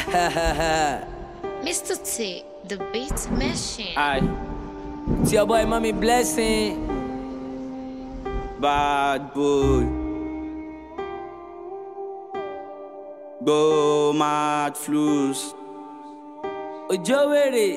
Mr. T, the beat machine. Aye. It's your boy Mommy Blessing. Bad boy. Go mad flus. Ojo were.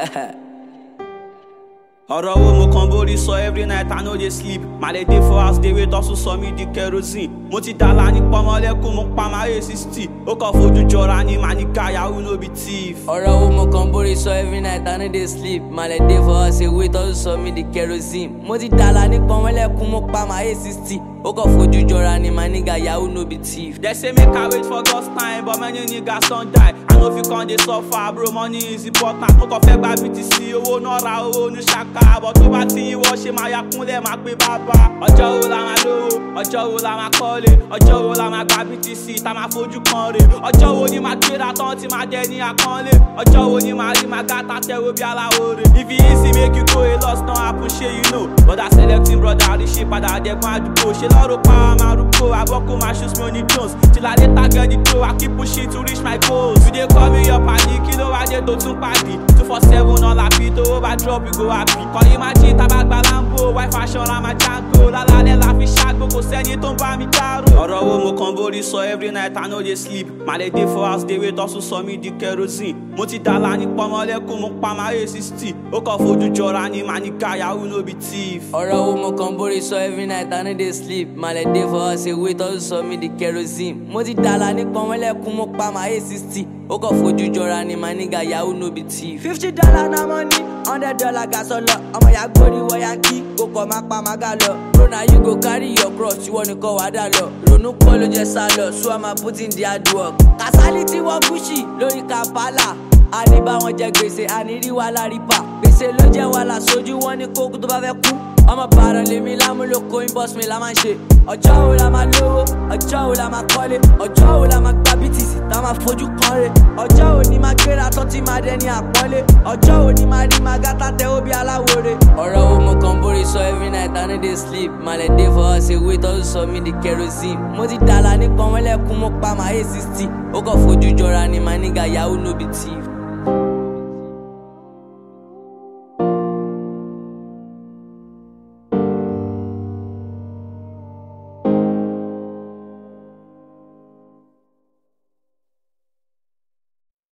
Ọ̀rọ̀ wo mo kàn borí sọ every night I no dey sleep. Màlẹ̀ dey for house dey wait also sọ mí di kerosene. Mo ti dàlá ní pọmọlẹ́kùn mo pa máa yé 60. Ó kàn fojú jọra ní màá ní káyàwó no be thief. Ọ̀rọ̀ wo mo kàn borí sọ every night I no dey sleep. Màlẹ̀ dey for house dey wait also sọ mí di kerosene. Mo ti dàlá ní pọmọlẹ́kùn mo pa máa yé 60. Ó kàn fojú jọra ní màá ní káyàwó no be thief. They say make I wait for God's time, but many niggas don't die. I know if you can't dey suffer, bro, money is important. Mo kàn fẹ́ gba BTC, owó náà ra owó ní ṣaka. But tó bá ti ìwọ ṣe máa ya kúnlẹ̀ máa pé bàbá. Ọjọ́ wo la máa lówó, ọjọ́ wo la máa kọ́lé, ọjọ́ wo la máa gba BTC tá máa fojú kan rè. Ọjọ́ wo ni máa gbéra tán tí máa dẹ ní àkànlé. Ọjọ́ wo ni máa rí máa gàtà tẹ́wọ́ bí aláwo rè. If it easy make you go a loss don happen ṣe you know. Brother selecting brother àríṣe padà àdẹ́gbọ́n àdúgbò. Ṣé lọ́rọ̀ pa máa rúgbó, àbọ̀kú máa shoot me on the Jones. Till I later get the dough, I keep pushing to reach my goals. You dey call me your padi, kí ló wá dé tó tún pàdé. 247 all happy, tó over drop you go happy. Kọ́ imagine tabagba lambo, white fashion la máa jango. Lálálẹ́ la fi ṣàgbó, kò sẹ́ni tó ń bá mi dárò. Ọ̀rọ̀ wo mo kàn borí sọ every night I no dey sleep. Màlẹ̀ dey for house dey wait also sọ mí di kerosene. Mo ti dàlá ní pọmọlẹ́kùn mo pa máa yé 60. Ó kàn fojú jọra ní màá ní káyàwó no be thief. Ọ̀rọ̀ wo mo kàn borí sọ every night I no dey sleep. Màlẹ̀ dey for house dey wait also sọ mí di kerosene. Mo ti dàlá ní pọmọlẹ́kùn mo pa máa yé 60. Ó kàn fojú jọra ní màá ní káyàwó no be thief. $50 na money, $100 gas ọlọ. Ọmọ ya gbórí wọ yankee, kò kọ̀ máa pa máa gà lọ. Bro na you go carry your cross, ìwọ nìkan wà dà lọ. Ronú pọ̀ ló jẹ́ sá lọ, so I'm put in the hard work. Kasali ti wọ Gucci lórí Kampala. A ní bá wọn jẹ gbèsè, a ní rí wàhálà rípa. Gbèsè ló jẹ́ wàhálà sójú wọn ní kókó tó bá fẹ́ kú. Ọmọ bàrọ̀ lèmi lámúlòkó inbox mi la máa ń ṣe. Ọjọ́ wo la máa lówó, ọjọ́ wo la máa kọ́lé, ọjọ́ wo la máa gba BTC tá máa fojú kan re. Ọjọ́ wo ni máa gbéra tán tí máa dẹni àpọ́nlé, ọjọ́ wo ni máa rí máa gátà tẹ́wọ́ bí aláwòrè. Ọ̀rọ̀ wo mo kàn borí sọ every night I no dey sleep. Màlẹ̀ dey for house dey wait also sọ mí di kerosene. Mo ti dàlá ní pọnmọ́lẹ́kùn mo pa máa yé 60. Ó kàn fojú jọra ní màá ní káyàwó no be thief.